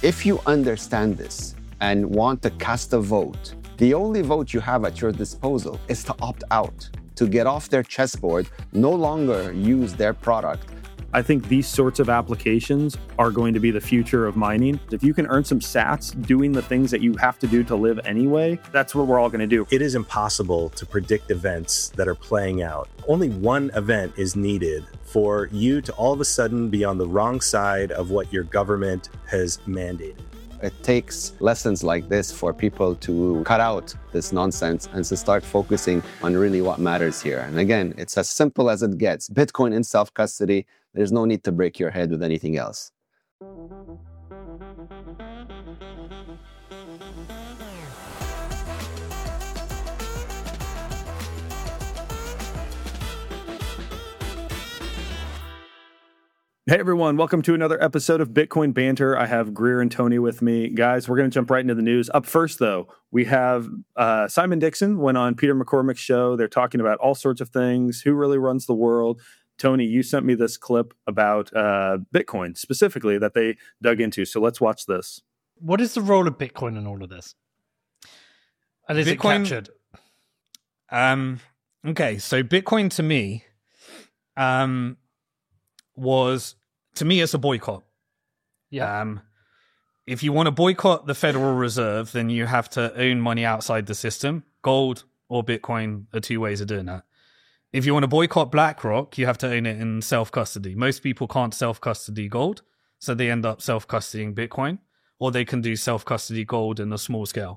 If you understand this and want to cast a vote, the only vote you have at your disposal is to opt out, to get off their chessboard, no longer use their product. I think these sorts of applications are going to be the future of mining. If you can earn some sats doing the things that you have to do to live anyway, that's what we're all going to do. It is impossible to predict events that are playing out. Only one event is needed for you to all of a sudden be on the wrong side of what your government has mandated. It takes lessons like this for people to cut out this nonsense and to start focusing on really what matters here. And again, it's as simple as it gets. Bitcoin in self-custody. There's no need to break your head with anything else. Hey everyone, welcome to another episode of Bitcoin Banter. I have Greer and Tony with me. Guys, we're going to jump right into the news. Up first, though, we have Simon Dixon went on Peter McCormick's show. They're talking about all sorts of things. Who really runs the world? Tony, you sent me this clip about Bitcoin specifically that they dug into. So let's watch this. What is the role of Bitcoin in all of this? And is Bitcoin, it captured? Okay, so Bitcoin to me it's a boycott. Yeah. If you want to boycott the Federal Reserve, then you have to own money outside the system. Gold or Bitcoin are two ways of doing that. If you want to boycott BlackRock, you have to own it in self-custody. Most people can't self-custody gold, so they end up self-custodying Bitcoin, or they can do self-custody gold in a small scale.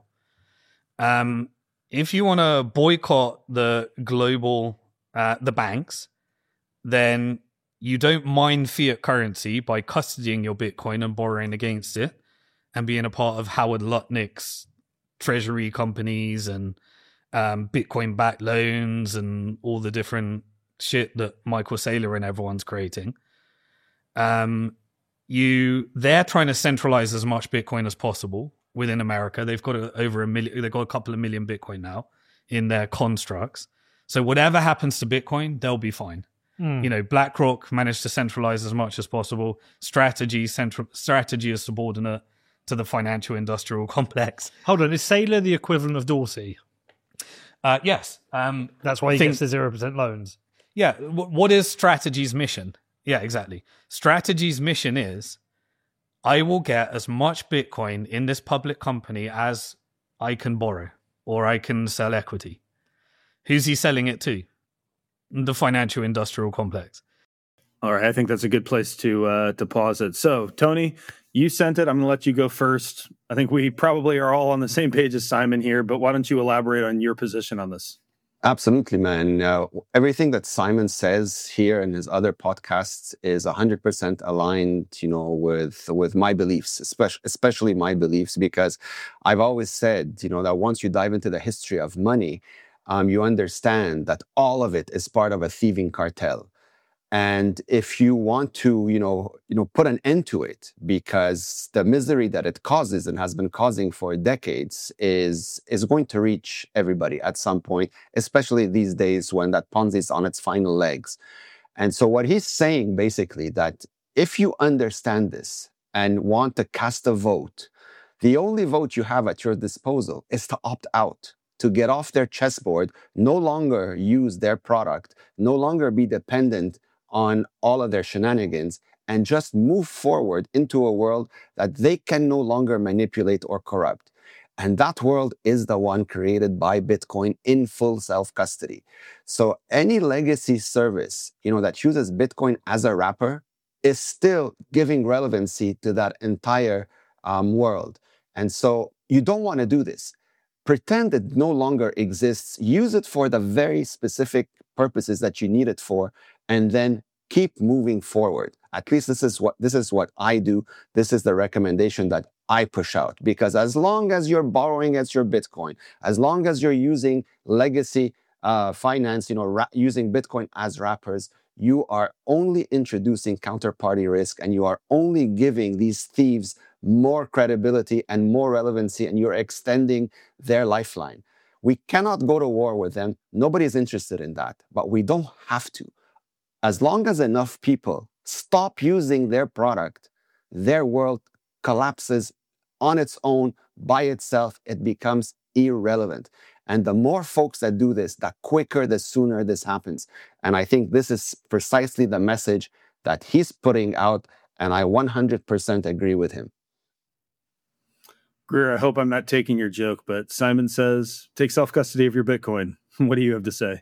If you want to boycott the global, the banks, then you don't mine fiat currency by custodying your Bitcoin and borrowing against it and being a part of Howard Lutnick's treasury companies and Bitcoin-backed loans and all the different shit that Michael Saylor and everyone's creating. They're trying to centralize as much Bitcoin as possible within America. They've got over 1 million. They've got a couple of million Bitcoin now in their constructs. So whatever happens to Bitcoin, they'll be fine. You know, BlackRock managed to centralize as much as possible. Strategy is subordinate to the financial industrial complex. Hold on, is Saylor the equivalent of Dorsey? Yes. That's why he gets the 0% loans. Yeah. What is Strategy's mission? Yeah, exactly. Strategy's mission is, I will get as much Bitcoin in this public company as I can borrow, or I can sell equity. Who's he selling it to? The financial industrial complex. All right, I think that's a good place to pause it. So, Tony, you sent it. I'm going to let you go first. I think we probably are all on the same page as Simon here, but why don't you elaborate on your position on this? Absolutely, man. Everything that Simon says here in his other podcasts is 100% aligned, with my beliefs, especially my beliefs, because I've always said, that once you dive into the history of money, you understand that all of it is part of a thieving cartel. And if you want to, put an end to it, because the misery that it causes and has been causing for decades is going to reach everybody at some point, especially these days when that Ponzi is on its final legs. And so what he's saying basically that if you understand this and want to cast a vote, the only vote you have at your disposal is to opt out, to get off their chessboard, no longer use their product, no longer be dependent on all of their shenanigans, and just move forward into a world that they can no longer manipulate or corrupt. And that world is the one created by Bitcoin in full self-custody. So any legacy service, that uses Bitcoin as a wrapper is still giving relevancy to that entire world. And so you don't want to do this. Pretend it no longer exists, use it for the very specific purposes that you need it for, and then keep moving forward. At least this is what I do. This is the recommendation that I push out, because as long as you're borrowing against your Bitcoin, as long as you're using legacy finance, using Bitcoin as wrappers, you are only introducing counterparty risk, and you are only giving these thieves more credibility and more relevancy, and you're extending their lifeline. We cannot go to war with them. Nobody is interested in that, but we don't have to. As long as enough people stop using their product, their world collapses on its own, by itself, it becomes irrelevant. And the more folks that do this, the quicker, the sooner this happens. And I think this is precisely the message that he's putting out, and I 100% agree with him. Greer, I hope I'm not taking your joke, but Simon says, take self-custody of your Bitcoin. What do you have to say?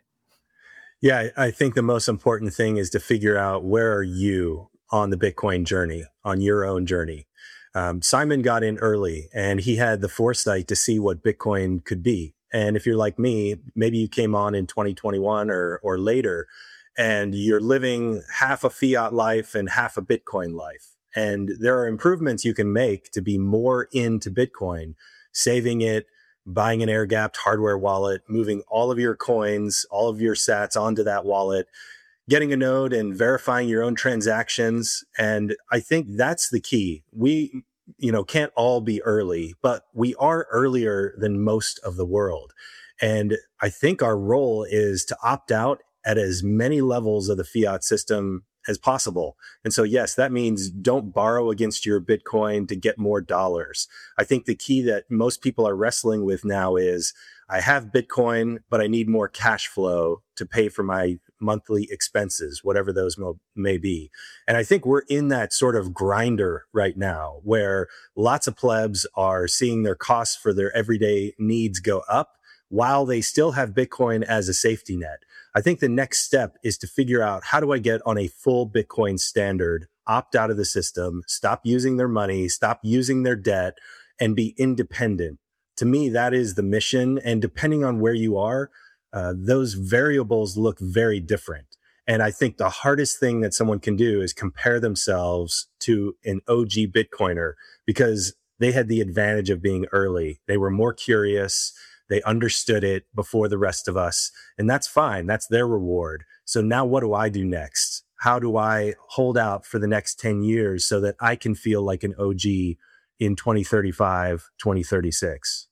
Yeah, I think the most important thing is to figure out, where are you on the Bitcoin journey, on your own journey? Simon got in early, and he had the foresight to see what Bitcoin could be. And if you're like me, maybe you came on in 2021 or later, and you're living half a fiat life and half a Bitcoin life. And there are improvements you can make to be more into Bitcoin, saving it, buying an air-gapped hardware wallet, moving all of your coins, all of your sats onto that wallet, getting a node and verifying your own transactions. And I think that's the key. We, can't all be early, but we are earlier than most of the world. And I think our role is to opt out at as many levels of the fiat system as possible. And so, yes, that means don't borrow against your Bitcoin to get more dollars. I think the key that most people are wrestling with now is, I have Bitcoin, but I need more cash flow to pay for my monthly expenses, whatever those may be. And I think we're in that sort of grinder right now, where lots of plebs are seeing their costs for their everyday needs go up while they still have Bitcoin as a safety net. I think the next step is to figure out, how do I get on a full Bitcoin standard, opt out of the system, stop using their money, stop using their debt, and be independent. To me, that is the mission. And depending on where you are, those variables look very different. And I think the hardest thing that someone can do is compare themselves to an OG Bitcoiner, because they had the advantage of being early. They were more curious. They understood it before the rest of us. And that's fine. That's their reward. So now what do I do next? How do I hold out for the next 10 years so that I can feel like an OG in 2035, 2036?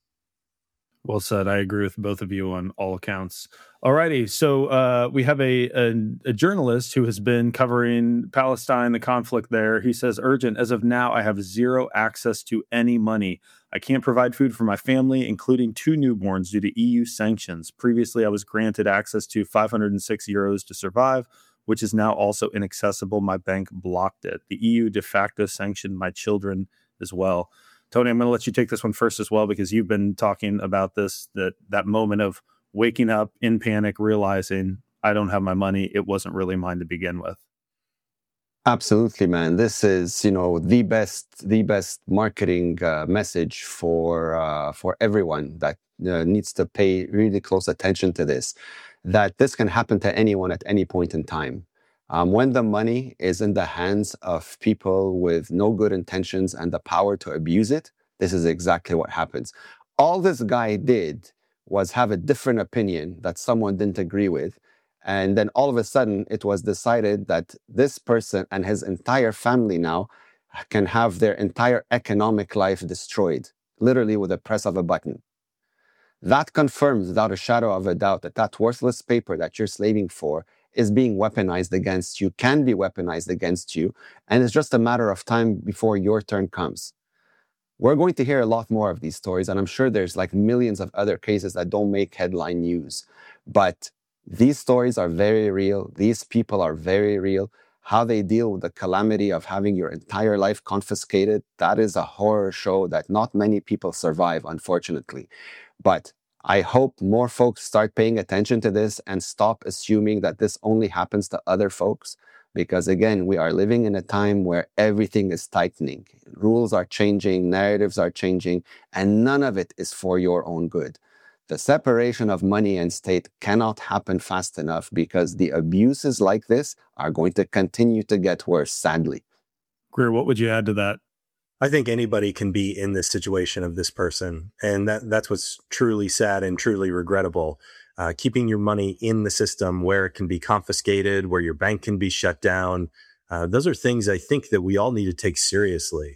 Well said. I agree with both of you on all accounts. Alrighty, so we have a journalist who has been covering Palestine, the conflict there. He says, urgent. As of now, I have zero access to any money. I can't provide food for my family, including 2 newborns, due to EU sanctions. Previously, I was granted access to 506 euros to survive, which is now also inaccessible. My bank blocked it. The EU de facto sanctioned my children as well. Tony, I'm going to let you take this one first as well, because you've been talking about this, that moment of waking up in panic, realizing I don't have my money. It wasn't really mine to begin with. Absolutely, man. This is, the best marketing message for everyone that needs to pay really close attention to this, that this can happen to anyone at any point in time. When the money is in the hands of people with no good intentions and the power to abuse it, this is exactly what happens. All this guy did was have a different opinion that someone didn't agree with. And then all of a sudden, it was decided that this person and his entire family now can have their entire economic life destroyed, literally with a press of a button. That confirms without a shadow of a doubt that worthless paper that you're slaving for is being weaponized against you, can be weaponized against you, and it's just a matter of time before your turn comes. We're going to hear a lot more of these stories, and I'm sure there's like millions of other cases that don't make headline news. But these stories are very real. These people are very real. How they deal with the calamity of having your entire life confiscated, that is a horror show that not many people survive, unfortunately. But I hope more folks start paying attention to this and stop assuming that this only happens to other folks. Because again, we are living in a time where everything is tightening. Rules are changing, narratives are changing, and none of it is for your own good. The separation of money and state cannot happen fast enough, because the abuses like this are going to continue to get worse, sadly. Greer, what would you add to that? I think anybody can be in this situation of this person. And that's what's truly sad and truly regrettable. Keeping your money in the system where it can be confiscated, where your bank can be shut down. Those are things I think that we all need to take seriously.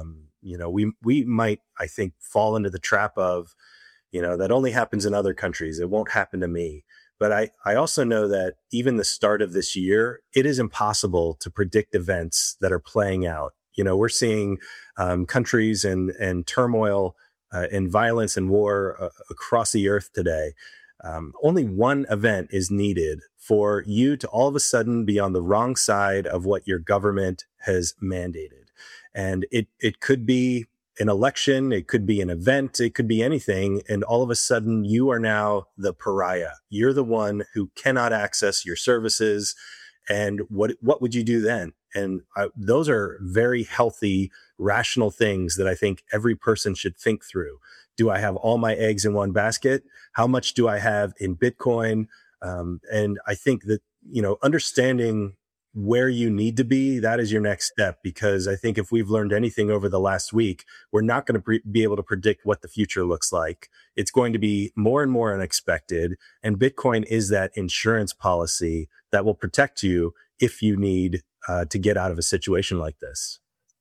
We might, I think, fall into the trap of, that only happens in other countries. It won't happen to me. But I also know that even the start of this year, it is impossible to predict events that are playing out We're seeing countries and turmoil and violence and war across the earth today. Only one event is needed for you to all of a sudden be on the wrong side of what your government has mandated. And it could be an election, it could be an event, it could be anything. And all of a sudden you are now the pariah. You're the one who cannot access your services. And what would you do then? And those are very healthy, rational things that I think every person should think through. Do I have all my eggs in one basket? How much do I have in Bitcoin? And I think that, understanding where you need to be, that is your next step. Because I think if we've learned anything over the last week, we're not going to be able to predict what the future looks like. It's going to be more and more unexpected. And Bitcoin is that insurance policy that will protect you if you need to get out of a situation like this.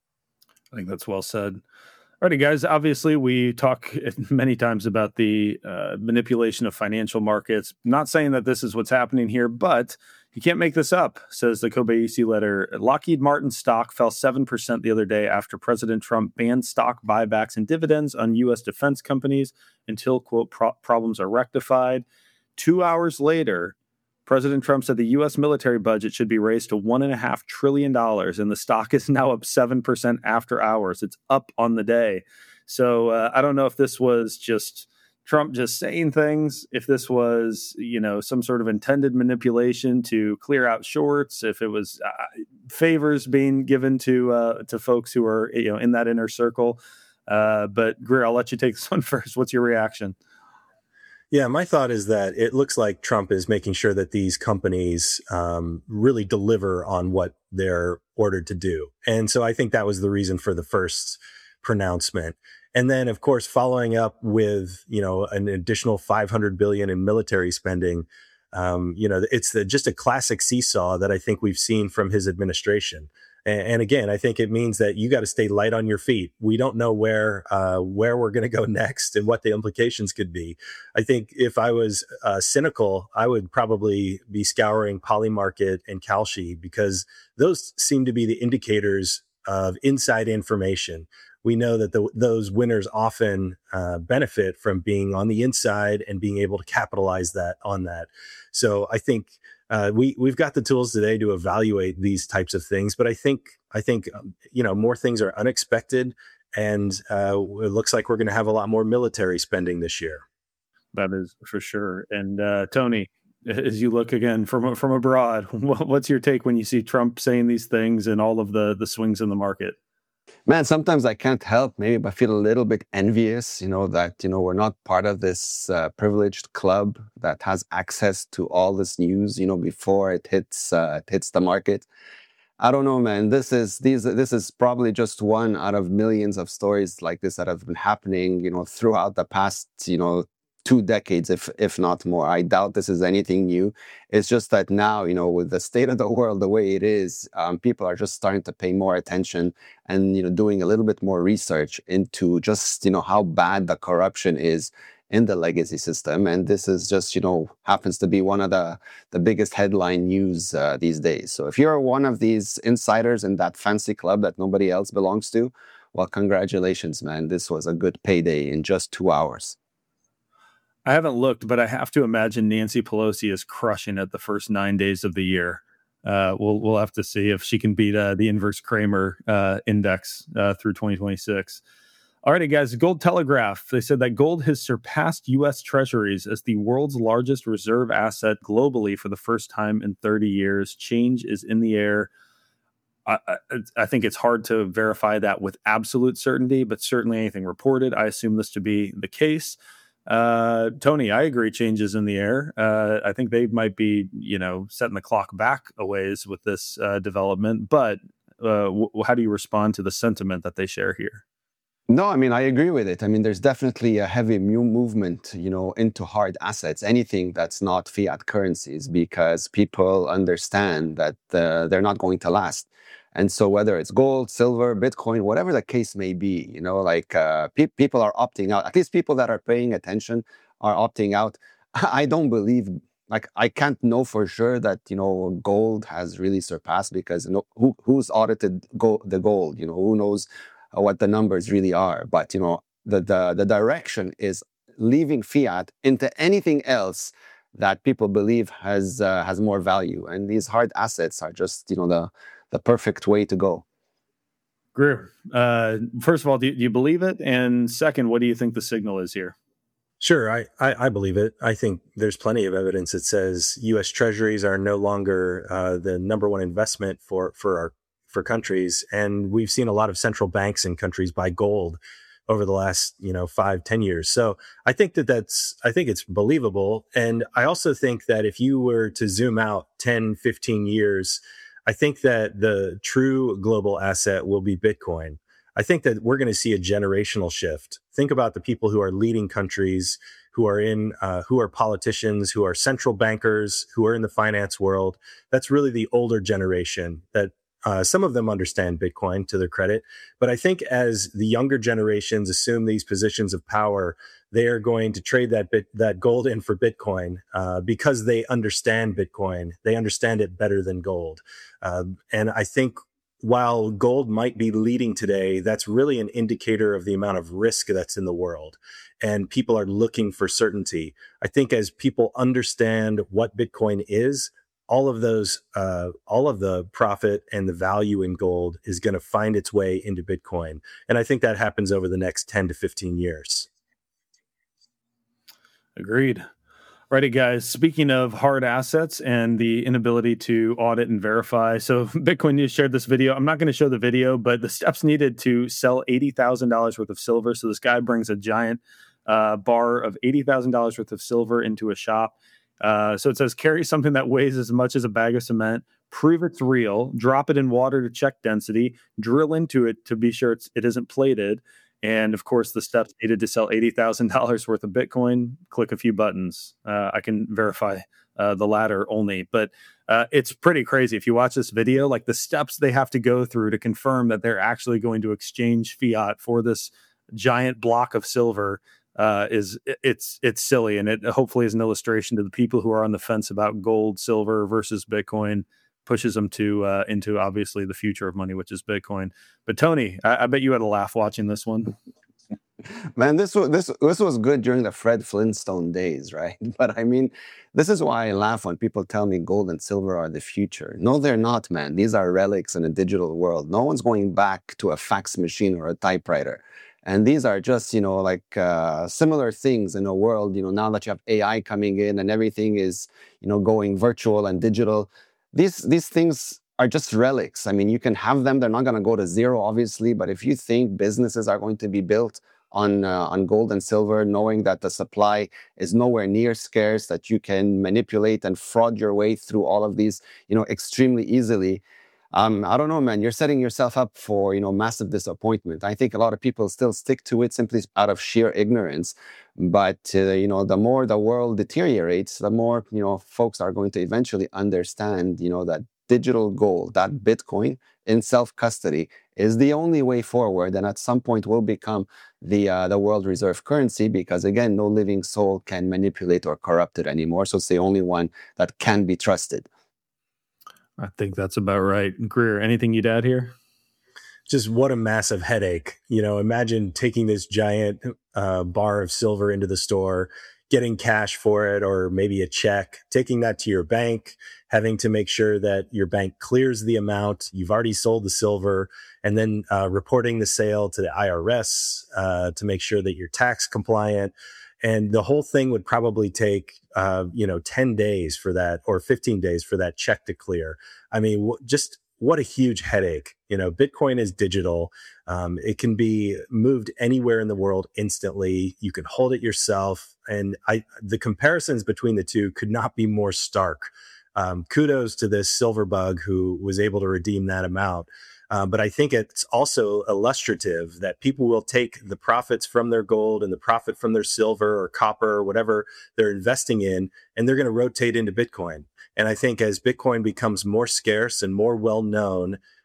I think that's well said. Alrighty, guys. Obviously, we talk many times about the manipulation of financial markets. Not saying that this is what's happening here, but you can't make this up, says the Kobayashi letter. Lockheed Martin stock fell 7% the other day after President Trump banned stock buybacks and dividends on U.S. defense companies until, quote, problems are rectified. 2 hours later, President Trump said the U.S. military budget should be raised to $1.5 trillion, and the stock is now up 7% after hours. It's up on the day. So I don't know if this was just Trump just saying things, if this was, some sort of intended manipulation to clear out shorts, if it was favors being given to folks who are, in that inner circle. But Greer, I'll let you take this one first. What's your reaction? Yeah, my thought is that it looks like Trump is making sure that these companies really deliver on what they're ordered to do. And so I think that was the reason for the first pronouncement. And then, of course, following up with, an additional $500 billion in military spending, it's just a classic seesaw that I think we've seen from his administration. And again, I think it means that you got to stay light on your feet. We don't know where we're going to go next and what the implications could be. I think if I was cynical, I would probably be scouring Polymarket and Kalshi, because those seem to be the indicators of inside information. We know that those winners often benefit from being on the inside and being able to capitalize on that. So I think we've got the tools today to evaluate these types of things, but I think more things are unexpected, and it looks like we're going to have a lot more military spending this year. That is for sure. And Tony, as you look again from abroad, what's your take when you see Trump saying these things and all of the swings in the market? Man, sometimes I can't help maybe but feel a little bit envious, that, we're not part of this privileged club that has access to all this news, before it hits the market. I don't know, man. This is probably just one out of millions of stories like this that have been happening, throughout the past, 2 decades, if not more. I doubt this is anything new. It's just that now, with the state of the world the way it is, people are just starting to pay more attention and, doing a little bit more research into just, how bad the corruption is in the legacy system. And this is just, happens to be one of the biggest headline news these days. So if you're one of these insiders in that fancy club that nobody else belongs to, well, congratulations, man. This was a good payday in just 2 hours. I haven't looked, but I have to imagine Nancy Pelosi is crushing it the first 9 days of the year. We'll have to see if she can beat the inverse Kramer index through 2026. All righty, guys. Gold Telegraph. They said that gold has surpassed U.S. Treasuries as the world's largest reserve asset globally for the first time in 30 years. Change is in the air. I think it's hard to verify that with absolute certainty, but certainly anything reported, I assume this to be the case. Tony, I agree. Changes in the air. I think they might be, setting the clock back a ways with this development. But how do you respond to the sentiment that they share here? No, I agree with it. There's definitely a heavy movement, into hard assets, anything that's not fiat currencies, because people understand that they're not going to last. And so whether it's gold, silver, Bitcoin, whatever the case may be, people are opting out. At least people that are paying attention are opting out. I don't believe like I can't know for sure that gold has really surpassed, because who's audited the gold? Who knows what the numbers really are? But the direction is leaving fiat into anything else that people believe has more value, and these hard assets are just the perfect way to go. Greer, first of all, do you believe it? And second, what do you think the signal is here? Sure, I believe it. I think there's plenty of evidence that says U.S. Treasuries are no longer the number one investment for countries, and we've seen a lot of central banks in countries buy gold over the last 5-10 years. So I think I think it's believable, and I also think that if you were to zoom out 10-15 years, I think that the true global asset will be Bitcoin. I think that we're going to see a generational shift. Think about the people who are leading countries, who are politicians, who are central bankers, who are in the finance world. That's really the older generation that some of them understand Bitcoin, to their credit. But I think as the younger generations assume these positions of power, they are going to trade that gold in for Bitcoin because they understand Bitcoin. They understand it better than gold. And I think while gold might be leading today, that's really an indicator of the amount of risk that's in the world. And people are looking for certainty. I think as people understand what Bitcoin is, all of the profit and the value in gold is going to find its way into Bitcoin. And I think that happens over the next 10 to 15 years. Agreed. Righty, guys. Speaking of hard assets and the inability to audit and verify, so Bitcoin News shared this video. I'm not going to show the video, but the steps needed to sell $80,000 worth of silver. So this guy brings a giant bar of $80,000 worth of silver into a shop. So it says, carry something that weighs as much as a bag of cement, prove it's real, drop it in water to check density, drill into it to be sure it isn't plated. And of course, the steps needed to sell $80,000 worth of Bitcoin. Click a few buttons. I can verify the latter only, but it's pretty crazy. If you watch this video, like the steps they have to go through to confirm that they're actually going to exchange fiat for this giant block of silver it's silly. And it hopefully is an illustration to the people who are on the fence about gold, silver versus Bitcoin. Pushes them to into obviously the future of money, which is Bitcoin. But Tony, I bet you had a laugh watching this one. Man, this was good during the Fred Flintstone days, right? But I mean, this is why I laugh when people tell me gold and silver are the future. No, they're not, man. These are relics in a digital world. No one's going back to a fax machine or a typewriter. And these are just, similar things in a world, now that you have AI coming in and everything is, going virtual and digital. These things are just relics. I mean, you can have them. They're not going to go to zero, obviously. But if you think businesses are going to be built on gold and silver, knowing that the supply is nowhere near scarce, that you can manipulate and fraud your way through all of these, extremely easily. I don't know, man. You're setting yourself up for, massive disappointment. I think a lot of people still stick to it simply out of sheer ignorance. But, the more the world deteriorates, the more, folks are going to eventually understand, that digital gold, that Bitcoin in self-custody is the only way forward. And at some point will become the world reserve currency because, again, no living soul can manipulate or corrupt it anymore. So it's the only one that can be trusted. I think that's about right. Greer, anything you'd add here? Just what a massive headache. Imagine taking this giant bar of silver into the store, getting cash for it, or maybe a check, taking that to your bank, having to make sure that your bank clears the amount. You've already sold the silver, and then reporting the sale to the IRS to make sure that you're tax compliant. And the whole thing would probably take, 10 days for that or 15 days for that check to clear. I mean, just what a huge headache. Bitcoin is digital. It can be moved anywhere in the world instantly. You can hold it yourself. And the comparisons between the two could not be more stark. Kudos to this silver bug who was able to redeem that amount. But I think it's also illustrative that people will take the profits from their gold and the profit from their silver or copper or whatever they're investing in, and they're going to rotate into Bitcoin. And I think as Bitcoin becomes more scarce and more well known,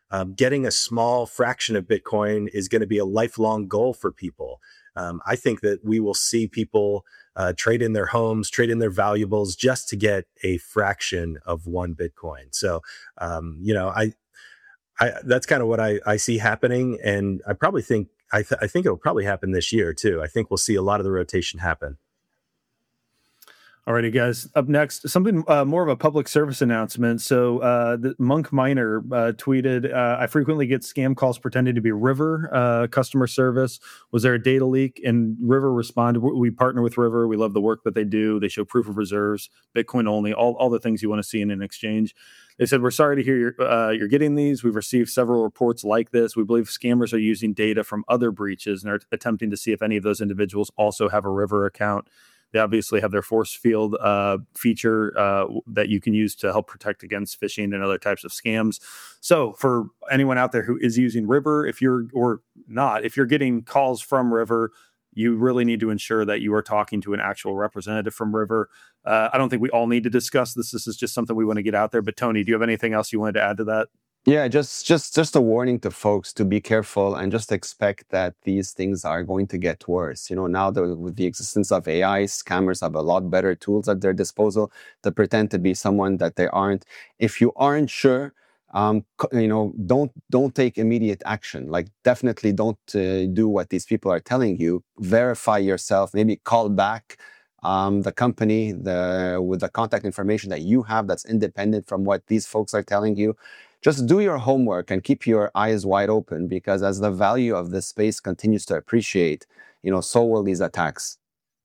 getting a small fraction of Bitcoin is going to be a lifelong goal for people. I think that we will see people trade in their homes, trade in their valuables just to get a fraction of one Bitcoin. So, I that's kind of what I see happening. And I probably think, I think it'll probably happen this year too. I think we'll see a lot of the rotation happen. Alrighty, guys. Up next, something more of a public service announcement. So, the Monk Miner tweeted, "I frequently get scam calls pretending to be River customer service. Was there a data leak?" And River responded, "We partner with River. We love the work that they do. They show proof of reserves, Bitcoin only, all the things you want to see in an exchange." They said, "We're sorry to hear you're getting these. We've received several reports like this. We believe scammers are using data from other breaches and are attempting to see if any of those individuals also have a River account. They obviously have their force field feature that you can use to help protect against phishing and other types of scams." So for anyone out there who is using River, if you're getting calls from River, you really need to ensure that you are talking to an actual representative from River. I don't think we all need to discuss this. This is just something we want to get out there. But Tony, do you have anything else you wanted to add to that? Yeah, just a warning to folks to be careful and just expect that these things are going to get worse. Now with the existence of AI, scammers have a lot better tools at their disposal to pretend to be someone that they aren't. If you aren't sure, don't take immediate action. Like, definitely don't do what these people are telling you. Verify yourself. Maybe call back the company with the contact information that you have that's independent from what these folks are telling you. Just do your homework and keep your eyes wide open, because as the value of this space continues to appreciate, so will these attacks.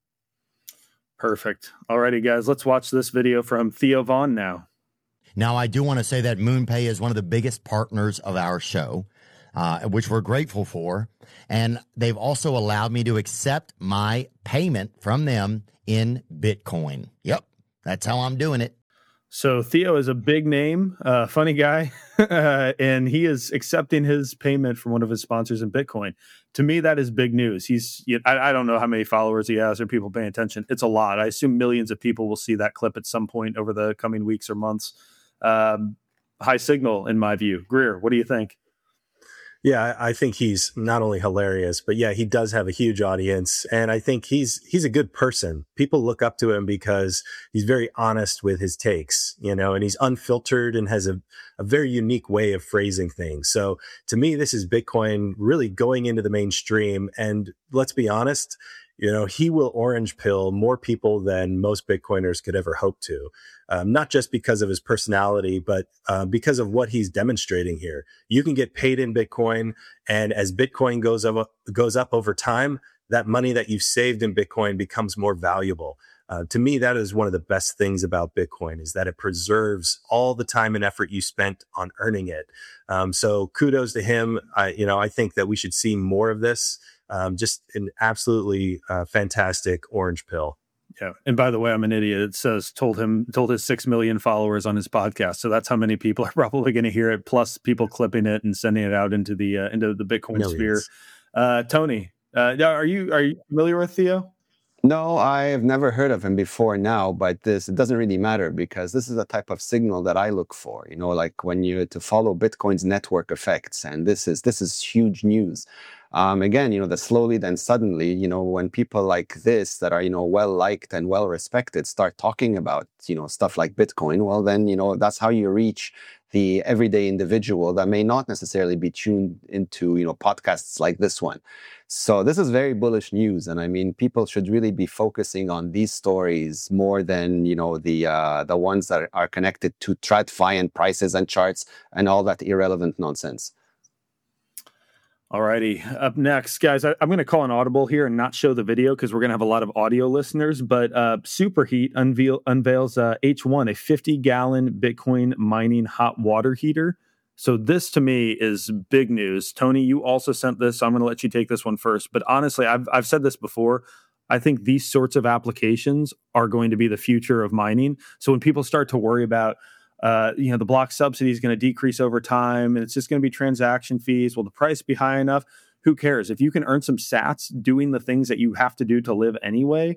Perfect. Alrighty, guys, let's watch this video from Theo Vaughn now. Now, I do want to say that MoonPay is one of the biggest partners of our show, which we're grateful for. And they've also allowed me to accept my payment from them in Bitcoin. Yep, that's how I'm doing it. So Theo is a big name, funny guy, and he is accepting his payment from one of his sponsors in Bitcoin. To me, that is big news. I don't know how many followers he has or people paying attention. It's a lot. I assume millions of people will see that clip at some point over the coming weeks or months. High signal, in my view. Greer, what do you think? Yeah, I think he's not only hilarious, but yeah, he does have a huge audience. And I think he's a good person. People look up to him because he's very honest with his takes, and he's unfiltered and has a very unique way of phrasing things. So to me, this is Bitcoin really going into the mainstream. And let's be honest, he will orange pill more people than most Bitcoiners could ever hope to. Not just because of his personality, but because of what he's demonstrating here. You can get paid in Bitcoin, and as Bitcoin goes up over time, that money that you've saved in Bitcoin becomes more valuable. To me, that is one of the best things about Bitcoin, is that it preserves all the time and effort you spent on earning it. So kudos to him. I think that we should see more of this. Just an absolutely fantastic orange pill. Yeah. And by the way, I'm an idiot. It says told his 6 million followers on his podcast. So that's how many people are probably going to hear it, plus people clipping it and sending it out into the Bitcoin Millions. sphere. Tony, are you familiar with Theo? No, I've never heard of him before now, but it doesn't really matter, because this is the type of signal that I look for, like when to follow Bitcoin's network effects. And this is huge news. Again, the slowly then suddenly, when people like this that are, well liked and well respected start talking about, stuff like Bitcoin, well, then, that's how you reach the everyday individual that may not necessarily be tuned into, podcasts like this one. So this is very bullish news. And I mean, people should really be focusing on these stories more than, the ones that are connected to TradFi and prices and charts and all that irrelevant nonsense. Alrighty, up next, guys, I'm going to call an audible here and not show the video because we're going to have a lot of audio listeners, but Superheat unveils H1, a 50-gallon Bitcoin mining hot water heater. So this, to me, is big news. Tony, you also sent this, so I'm going to let you take this one first. But honestly, I've said this before. I think these sorts of applications are going to be the future of mining. So when people start to worry about the block subsidy is going to decrease over time, and it's just going to be transaction fees. Will the price be high enough? Who cares? If you can earn some sats doing the things that you have to do to live anyway,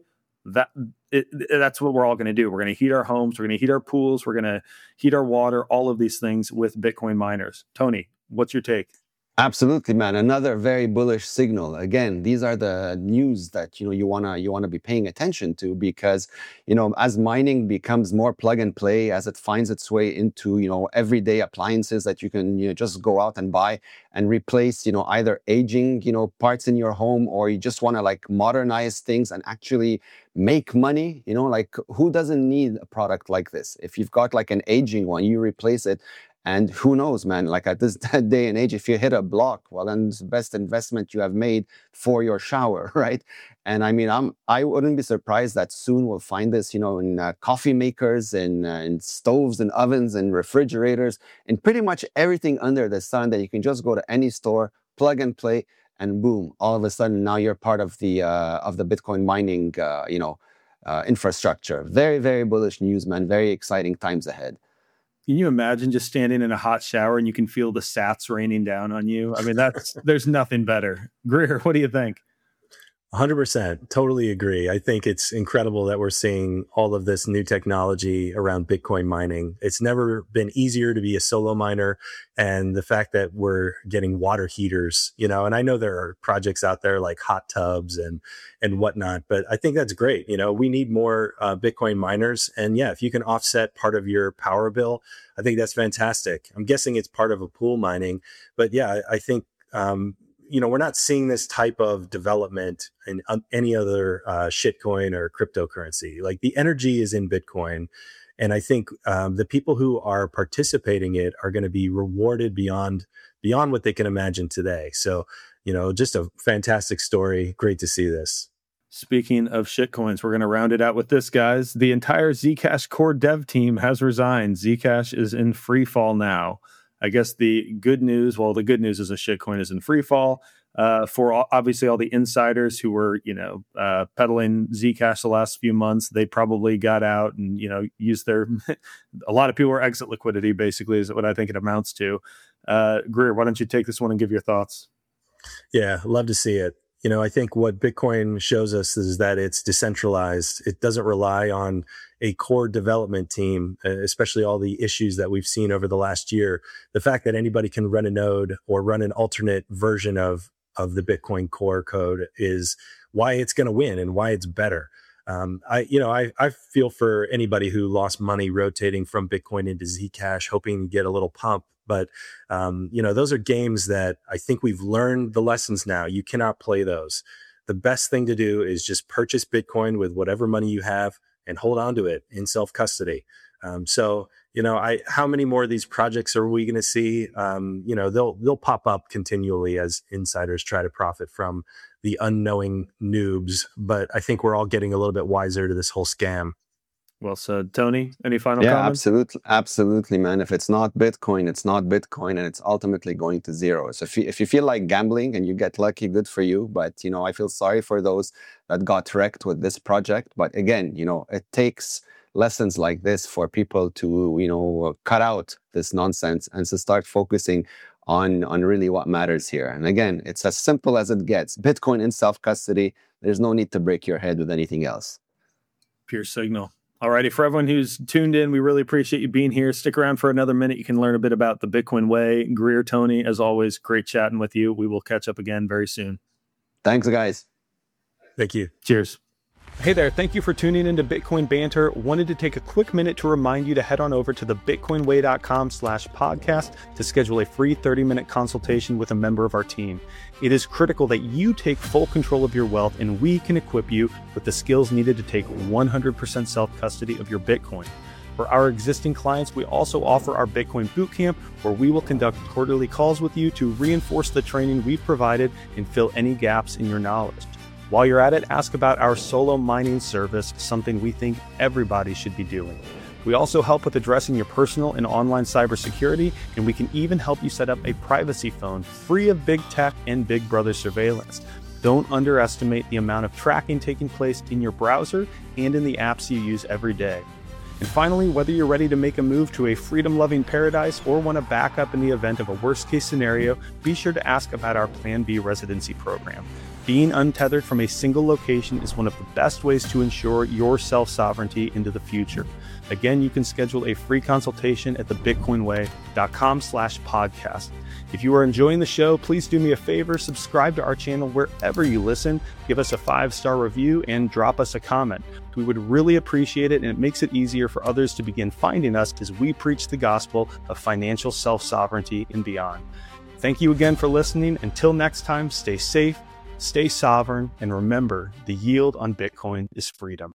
that's what we're all going to do. We're going to heat our homes. We're going to heat our pools. We're going to heat our water, all of these things with Bitcoin miners. Tony, What's your take? Absolutely, man. Another very bullish signal. Again, these are the news that you wanna be paying attention to, because as mining becomes more plug and play, as it finds its way into everyday appliances that you can just go out and buy and replace either aging parts in your home, or you just want to like modernize things and actually make money. Like, who doesn't need a product like this? If you've got like an aging one, you replace it. And who knows, man, like at this day and age, if you hit a block, well, then it's the best investment you have made for your shower, right? And I mean, I wouldn't be surprised that soon we'll find this, in coffee makers, in stoves and ovens and refrigerators, and pretty much everything under the sun, that you can just go to any store, plug and play, and boom, all of a sudden now you're part of the Bitcoin mining, infrastructure. Very, very bullish news, man. Very exciting times ahead. Can you imagine just standing in a hot shower and you can feel the sats raining down on you? I mean, there's nothing better. Greer, what do you think? 100%. Totally agree. I think it's incredible that we're seeing all of this new technology around Bitcoin mining. It's never been easier to be a solo miner. And the fact that we're getting water heaters, and I know there are projects out there like hot tubs and whatnot, but I think that's great. We need more Bitcoin miners. And yeah, if you can offset part of your power bill, I think that's fantastic. I'm guessing it's part of a pool mining, but yeah, I think, we're not seeing this type of development in any other shitcoin or cryptocurrency. Like, the energy is in Bitcoin. And I think the people who are participating in it are going to be rewarded beyond what they can imagine today. So, just a fantastic story. Great to see this. Speaking of shitcoins, we're going to round it out with this, guys. The entire Zcash core dev team has resigned. Zcash is in free fall now. I guess the good news is a shitcoin is in free fall. For obviously all the insiders who were, peddling Zcash the last few months, they probably got out and, used their, a lot of people are exit liquidity, basically, is what I think it amounts to. Greer, why don't you take this one and give your thoughts? Yeah, love to see it. I think what Bitcoin shows us is that it's decentralized. It doesn't rely on a core development team, especially all the issues that we've seen over the last year. The fact that anybody can run a node or run an alternate version of the Bitcoin core code is why it's going to win and why it's better. I feel for anybody who lost money rotating from Bitcoin into Zcash, hoping to get a little pump. But, those are games that I think we've learned the lessons now. You cannot play those. The best thing to do is just purchase Bitcoin with whatever money you have and hold on to it in self-custody. How many more of these projects are we going to see? They'll pop up continually as insiders try to profit from the unknowing noobs. But I think we're all getting a little bit wiser to this whole scam. Well said. Tony, any final comments? Absolutely, man. If it's not Bitcoin, it's not Bitcoin, and it's ultimately going to zero. So if you feel like gambling and you get lucky, good for you. But, I feel sorry for those that got wrecked with this project. But again, it takes lessons like this for people to, cut out this nonsense and to start focusing on really what matters here. And again, it's as simple as it gets. Bitcoin in self-custody. There's no need to break your head with anything else. Pure signal. Alrighty, for everyone who's tuned in, we really appreciate you being here. Stick around for another minute. You can learn a bit about the Bitcoin way. Greer, Tony, as always, great chatting with you. We will catch up again very soon. Thanks, guys. Thank you. Cheers. Hey there, thank you for tuning into Bitcoin Banter. Wanted to take a quick minute to remind you to head on over to thebitcoinway.com/podcast to schedule a free 30-minute consultation with a member of our team. It is critical that you take full control of your wealth, and we can equip you with the skills needed to take 100% self-custody of your Bitcoin. For our existing clients, we also offer our Bitcoin Bootcamp, where we will conduct quarterly calls with you to reinforce the training we've provided and fill any gaps in your knowledge. While you're at it, ask about our solo mining service, something we think everybody should be doing. We also help with addressing your personal and online cybersecurity, and we can even help you set up a privacy phone free of big tech and Big Brother surveillance. Don't underestimate the amount of tracking taking place in your browser and in the apps you use every day. And finally, whether you're ready to make a move to a freedom-loving paradise or want to back up in the event of a worst-case scenario, be sure to ask about our Plan B residency program. Being untethered from a single location is one of the best ways to ensure your self-sovereignty into the future. Again, you can schedule a free consultation at thebitcoinway.com/podcast. If you are enjoying the show, please do me a favor, subscribe to our channel wherever you listen, give us a 5-star review, and drop us a comment. We would really appreciate it, and it makes it easier for others to begin finding us as we preach the gospel of financial self-sovereignty and beyond. Thank you again for listening. Until next time, stay safe, stay sovereign, and remember, the yield on Bitcoin is freedom.